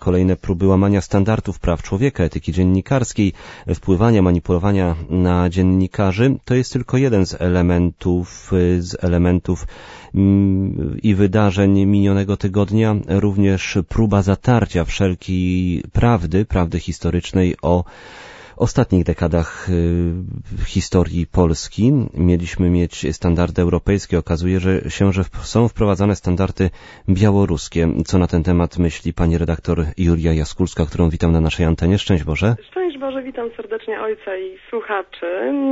kolejne próby łamania standardów praw człowieka, etyki dziennikarskiej, wpływania, manipulowania na dziennikarzy. To jest tylko jeden z elementów i wydarzeń minionego tygodnia. Również próba zatarcia wszelkiej prawdy historycznej o ostatnich dekadach historii Polski. Mieliśmy mieć standardy europejskie. Okazuje się, że są wprowadzane standardy białoruskie. Co na ten temat myśli pani redaktor Julia Jaskulska, którą witam na naszej antenie. Szczęść Boże. Szczęść Boże, witam serdecznie ojca i słuchaczy.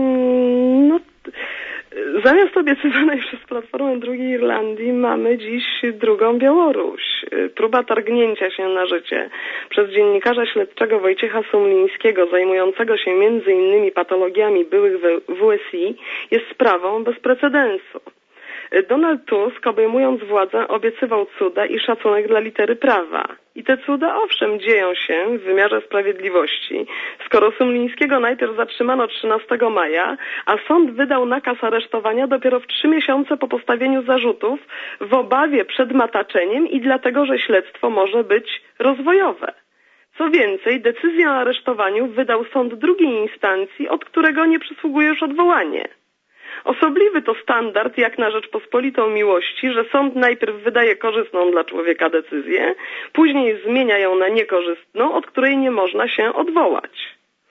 Zamiast obiecywanej przez Platformę drugiej Irlandii mamy dziś drugą Białoruś. Próba targnięcia się na życie przez dziennikarza śledczego Wojciecha Sumlińskiego, zajmującego się m.in. patologiami byłych WSI, jest sprawą bez precedensu. Donald Tusk, obejmując władzę, obiecywał cuda i szacunek dla litery prawa. I te cuda owszem dzieją się w wymiarze sprawiedliwości, skoro Sumlińskiego najpierw zatrzymano 13 maja, a sąd wydał nakaz aresztowania dopiero w 3 miesiące po postawieniu zarzutów w obawie przed mataczeniem i dlatego, że śledztwo może być rozwojowe. Co więcej, decyzję o aresztowaniu wydał sąd drugiej instancji, od którego nie przysługuje już odwołanie. Osobliwy to standard jak na Rzeczpospolitą miłości, że sąd najpierw wydaje korzystną dla człowieka decyzję, później zmienia ją na niekorzystną, od której nie można się odwołać.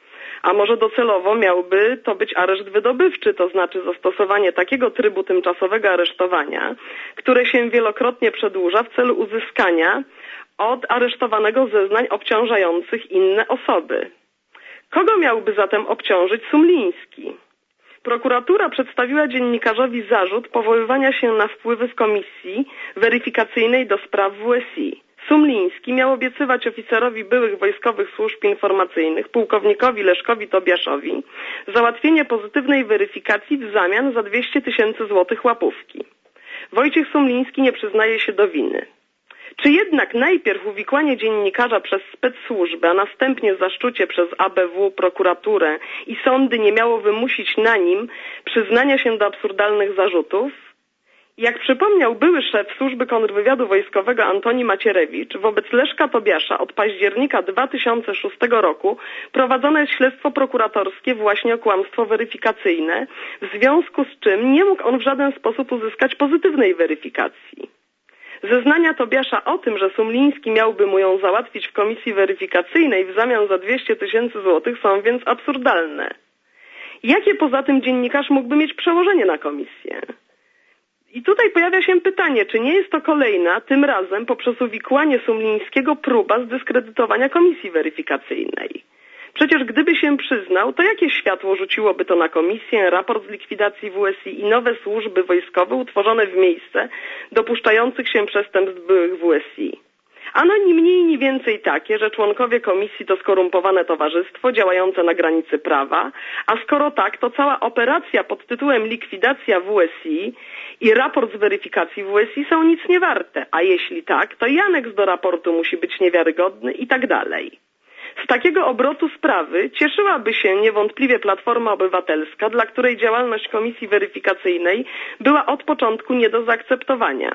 A może docelowo miałby to być areszt wydobywczy, to znaczy zastosowanie takiego trybu tymczasowego aresztowania, które się wielokrotnie przedłuża w celu uzyskania od aresztowanego zeznań obciążających inne osoby. Kogo miałby zatem obciążyć Sumliński? Prokuratura przedstawiła dziennikarzowi zarzut powoływania się na wpływy w komisji weryfikacyjnej do spraw WSI. Sumliński miał obiecywać oficerowi byłych wojskowych służb informacyjnych, pułkownikowi Leszkowi Tobiaszowi, załatwienie pozytywnej weryfikacji w zamian za 200 000 złotych łapówki. Wojciech Sumliński nie przyznaje się do winy. Czy jednak najpierw uwikłanie dziennikarza przez specsłużbę, a następnie zaszczucie przez ABW, prokuraturę i sądy nie miało wymusić na nim przyznania się do absurdalnych zarzutów? Jak przypomniał były szef służby kontrwywiadu wojskowego Antoni Macierewicz, wobec Leszka Tobiasza od października 2006 roku prowadzone jest śledztwo prokuratorskie właśnie o kłamstwo weryfikacyjne, w związku z czym nie mógł on w żaden sposób uzyskać pozytywnej weryfikacji. Zeznania Tobiasza o tym, że Sumliński miałby mu ją załatwić w komisji weryfikacyjnej w zamian za 200 000 złotych są więc absurdalne. Jakie poza tym dziennikarz mógłby mieć przełożenie na komisję? I tutaj pojawia się pytanie, czy nie jest to kolejna, tym razem poprzez uwikłanie Sumlińskiego próba zdyskredytowania komisji weryfikacyjnej? Przecież gdyby się przyznał, to jakie światło rzuciłoby to na komisję, raport z likwidacji WSI i nowe służby wojskowe utworzone w miejsce dopuszczających się przestępstw byłych WSI? Ano ni mniej, ni więcej takie, że członkowie komisji to skorumpowane towarzystwo działające na granicy prawa, a skoro tak, to cała operacja pod tytułem likwidacja WSI i raport z weryfikacji WSI są nic nie warte, a jeśli tak, to i aneks do raportu musi być niewiarygodny i tak dalej. Z takiego obrotu sprawy cieszyłaby się niewątpliwie Platforma Obywatelska, dla której działalność komisji weryfikacyjnej była od początku nie do zaakceptowania.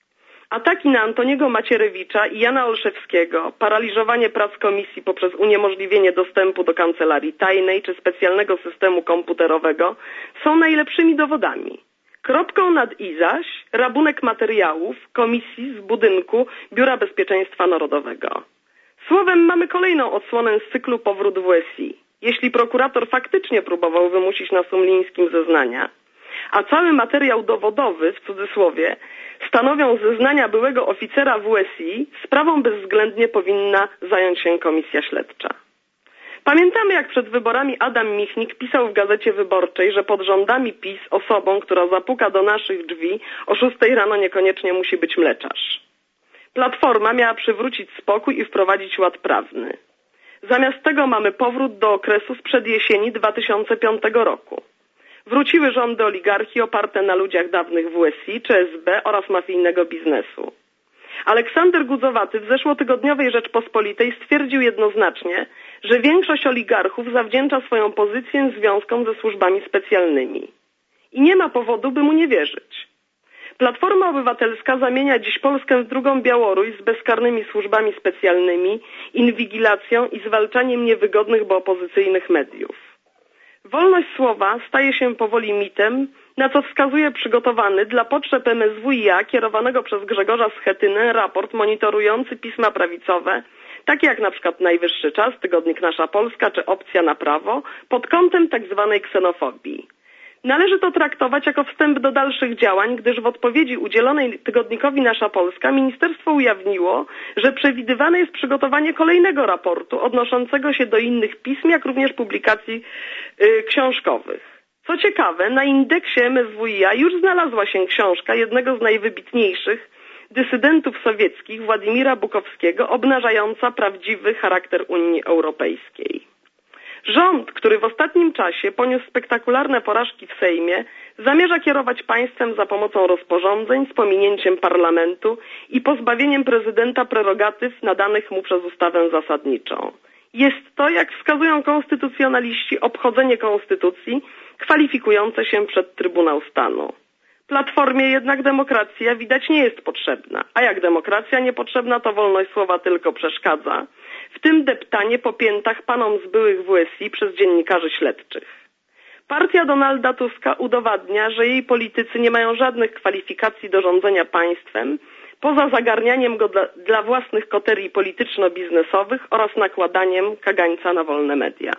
Ataki na Antoniego Macierewicza i Jana Olszewskiego, paraliżowanie prac komisji poprzez uniemożliwienie dostępu do kancelarii tajnej czy specjalnego systemu komputerowego są najlepszymi dowodami. Kropką nad i zaś rabunek materiałów komisji z budynku Biura Bezpieczeństwa Narodowego. Słowem, mamy kolejną odsłonę z cyklu Powrót WSI. Jeśli prokurator faktycznie próbował wymusić na Sumlińskim zeznania, a cały materiał dowodowy, w cudzysłowie, stanowią zeznania byłego oficera WSI, sprawą bezwzględnie powinna zająć się komisja śledcza. Pamiętamy, jak przed wyborami Adam Michnik pisał w Gazecie Wyborczej, że pod rządami PiS osobą, która zapuka do naszych drzwi o 6 rano niekoniecznie musi być mleczarz. Platforma miała przywrócić spokój i wprowadzić ład prawny. Zamiast tego mamy powrót do okresu sprzed jesieni 2005 roku. Wróciły rządy oligarchii oparte na ludziach dawnych WSI czy SB oraz mafijnego biznesu. Aleksander Gudzowaty w zeszłotygodniowej Rzeczpospolitej stwierdził jednoznacznie, że większość oligarchów zawdzięcza swoją pozycję związkom ze służbami specjalnymi. I nie ma powodu, by mu nie wierzyć. Platforma Obywatelska zamienia dziś Polskę w drugą Białoruś z bezkarnymi służbami specjalnymi, inwigilacją i zwalczaniem niewygodnych, bo opozycyjnych mediów. Wolność słowa staje się powoli mitem, na co wskazuje przygotowany dla potrzeb MSWiA kierowanego przez Grzegorza Schetynę raport monitorujący pisma prawicowe, takie jak na przykład Najwyższy Czas, tygodnik Nasza Polska czy Opcja na Prawo, pod kątem tzw. ksenofobii. Należy to traktować jako wstęp do dalszych działań, gdyż w odpowiedzi udzielonej tygodnikowi Nasza Polska ministerstwo ujawniło, że przewidywane jest przygotowanie kolejnego raportu odnoszącego się do innych pism, jak również publikacji książkowych. Co ciekawe, na indeksie MSWiA już znalazła się książka jednego z najwybitniejszych dysydentów sowieckich, Władimira Bukowskiego, obnażająca prawdziwy charakter Unii Europejskiej. Rząd, który w ostatnim czasie poniósł spektakularne porażki w Sejmie, zamierza kierować państwem za pomocą rozporządzeń z pominięciem parlamentu i pozbawieniem prezydenta prerogatyw nadanych mu przez ustawę zasadniczą. Jest to, jak wskazują konstytucjonaliści, obchodzenie konstytucji kwalifikujące się przed Trybunał Stanu. Platformie jednak demokracja widać nie jest potrzebna, a jak demokracja niepotrzebna, to wolność słowa tylko przeszkadza, w tym deptanie po piętach panom z byłych WSI przez dziennikarzy śledczych. Partia Donalda Tuska udowadnia, że jej politycy nie mają żadnych kwalifikacji do rządzenia państwem, poza zagarnianiem go dla własnych koterii polityczno-biznesowych oraz nakładaniem kagańca na wolne media.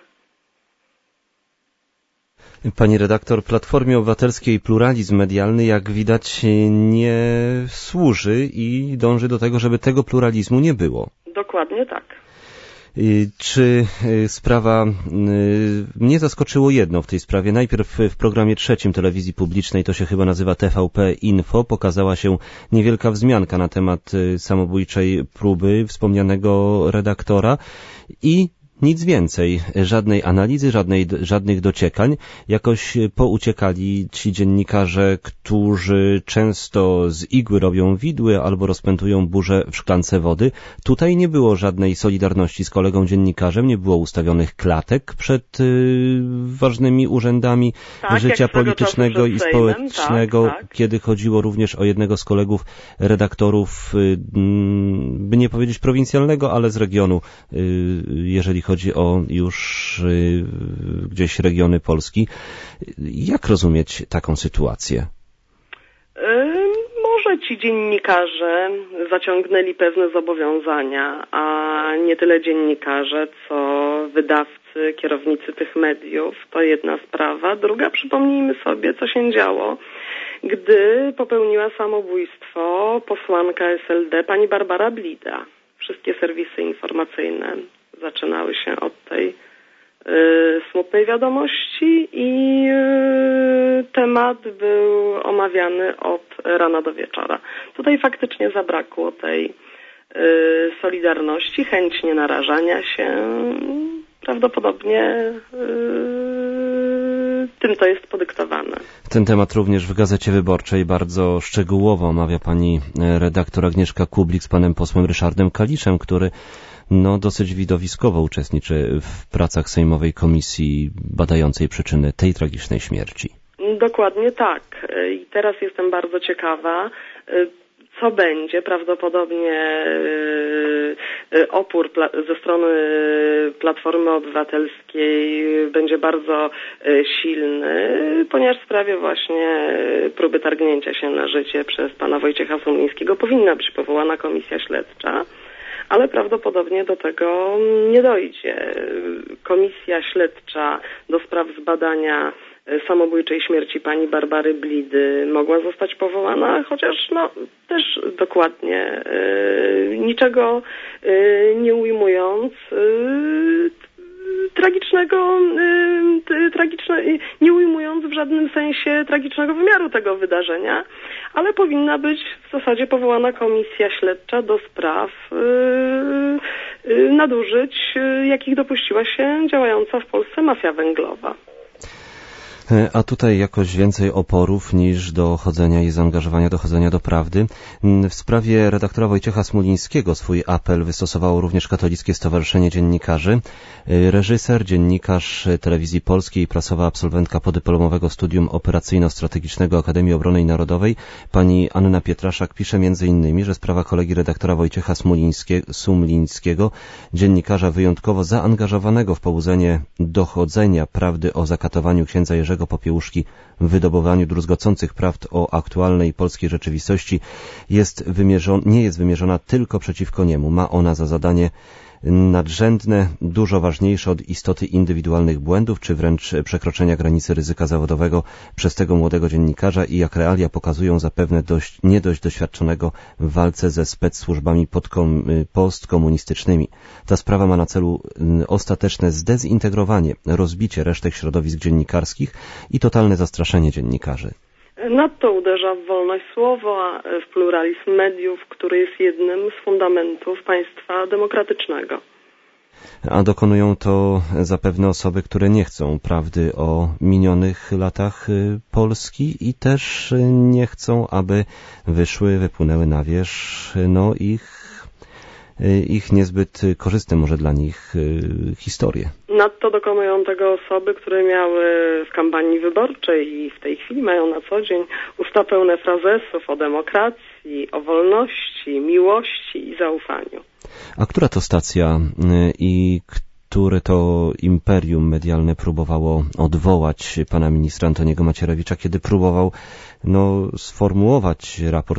Pani redaktor, Platformie Obywatelskiej pluralizm medialny, jak widać, nie służy i dąży do tego, żeby tego pluralizmu nie było. Dokładnie tak. Czy sprawa... Mnie zaskoczyło jedno w tej sprawie. Najpierw w programie trzecim telewizji publicznej, to się chyba nazywa TVP Info, pokazała się niewielka wzmianka na temat samobójczej próby wspomnianego redaktora i nic więcej, żadnej analizy, żadnych dociekań. Jakoś pouciekali ci dziennikarze, którzy często z igły robią widły albo rozpętują burzę w szklance wody. Tutaj nie było żadnej solidarności z kolegą dziennikarzem, nie było ustawionych klatek przed ważnymi urzędami życia politycznego i społecznego, kiedy chodziło również o jednego z kolegów redaktorów, by nie powiedzieć prowincjalnego, ale z regionu, jeżeli chodzi o już gdzieś regiony Polski. Jak rozumieć taką sytuację? Może ci dziennikarze zaciągnęli pewne zobowiązania, a nie tyle dziennikarze, co wydawcy, kierownicy tych mediów. To jedna sprawa. Druga, przypomnijmy sobie, co się działo, gdy popełniła samobójstwo posłanka SLD pani Barbara Blida. Wszystkie serwisy informacyjne zaczynały się od tej smutnej wiadomości i temat był omawiany od rana do wieczora. Tutaj faktycznie zabrakło tej solidarności, chęć nie narażania się. Prawdopodobnie tym to jest podyktowane. Ten temat również w Gazecie Wyborczej bardzo szczegółowo omawia pani redaktor Agnieszka Kublik z panem posłem Ryszardem Kaliszem, który dosyć widowiskowo uczestniczy w pracach Sejmowej Komisji badającej przyczyny tej tragicznej śmierci. Dokładnie tak. I teraz jestem bardzo ciekawa, co będzie. Prawdopodobnie opór ze strony Platformy Obywatelskiej będzie bardzo silny, ponieważ w sprawie właśnie próby targnięcia się na życie przez pana Wojciecha Sumlińskiego powinna być powołana komisja śledcza. Ale prawdopodobnie do tego nie dojdzie. Komisja śledcza do spraw zbadania samobójczej śmierci pani Barbary Blidy mogła zostać powołana, chociaż też dokładnie niczego nie ujmując nie ujmując w żadnym sensie tragicznego wymiaru tego wydarzenia, ale powinna być w zasadzie powołana komisja śledcza do spraw nadużyć, jakich dopuściła się działająca w Polsce mafia węglowa. A tutaj jakoś więcej oporów niż dochodzenia i zaangażowania dochodzenia do prawdy. W sprawie redaktora Wojciecha Smulińskiego swój apel wystosowało również Katolickie Stowarzyszenie Dziennikarzy. Reżyser, dziennikarz Telewizji Polskiej i prasowa absolwentka podyplomowego studium operacyjno-strategicznego Akademii Obrony Narodowej pani Anna Pietraszak pisze m.in., że sprawa kolegi redaktora Wojciecha Smulińskiego, dziennikarza wyjątkowo zaangażowanego w pobudzenie dochodzenia prawdy o zakatowaniu księdza Jerzego Popiełuszki w wydobywaniu druzgocących prawd o aktualnej polskiej rzeczywistości nie jest wymierzona tylko przeciwko niemu. Ma ona za zadanie nadrzędne, dużo ważniejsze od istoty indywidualnych błędów, czy wręcz przekroczenia granicy ryzyka zawodowego przez tego młodego dziennikarza i jak realia pokazują zapewne nie dość doświadczonego w walce ze specsłużbami postkomunistycznymi. Ta sprawa ma na celu ostateczne zdezintegrowanie, rozbicie resztek środowisk dziennikarskich i totalne zastraszenie dziennikarzy. Nadto uderza w wolność słowa, w pluralizm mediów, który jest jednym z fundamentów państwa demokratycznego. A dokonują to zapewne osoby, które nie chcą prawdy o minionych latach Polski i też nie chcą, aby wypłynęły na wierzch ich niezbyt korzystne może dla nich historie. Nadto dokonują tego osoby, które miały w kampanii wyborczej i w tej chwili mają na co dzień usta pełne frazesów o demokracji, o wolności, miłości i zaufaniu. A która to stacja i które to imperium medialne próbowało odwołać pana ministra Antoniego Macierewicza, kiedy próbował sformułować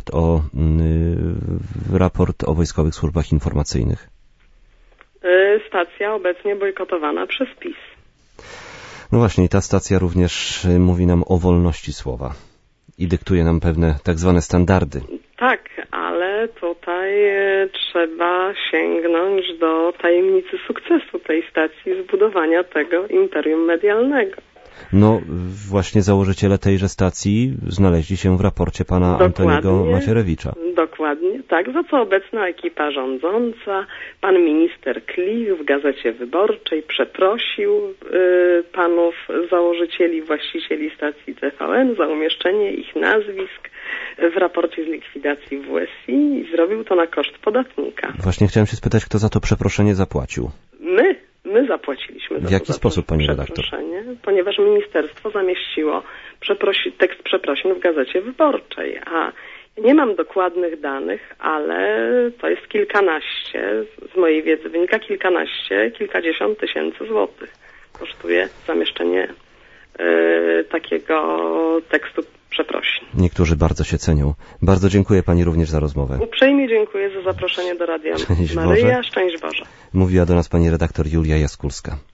raport o wojskowych służbach informacyjnych? Stacja obecnie bojkotowana przez PiS. No właśnie, i ta stacja również mówi nam o wolności słowa i dyktuje nam pewne tak zwane standardy. Tak, ale tutaj trzeba sięgnąć do tajemnicy sukcesu tej stacji, zbudowania tego imperium medialnego. No właśnie założyciele tejże stacji znaleźli się w raporcie pana Antoniego Macierewicza. Dokładnie, tak, za co obecna ekipa rządząca, pan minister Klich w Gazecie Wyborczej przeprosił panów założycieli, właścicieli stacji TVN za umieszczenie ich nazwisk w raporcie z likwidacji WSI i zrobił to na koszt podatnika. Właśnie chciałem się spytać, kto za to przeproszenie zapłacił? My zapłaciliśmy za w jaki sposób, pani redaktor? Ponieważ ministerstwo zamieściło tekst przeprosin w Gazecie Wyborczej, a nie mam dokładnych danych, ale to jest kilkanaście, z mojej wiedzy wynika kilkadziesiąt tysięcy złotych. Kosztuje zamieszczenie takiego tekstu przeprosin. Niektórzy bardzo się cenią. Bardzo dziękuję pani również za rozmowę. Uprzejmie dziękuję za zaproszenie do Radia Maryja. Szczęść Boże. Mówiła do nas pani redaktor Julia Jaskulska.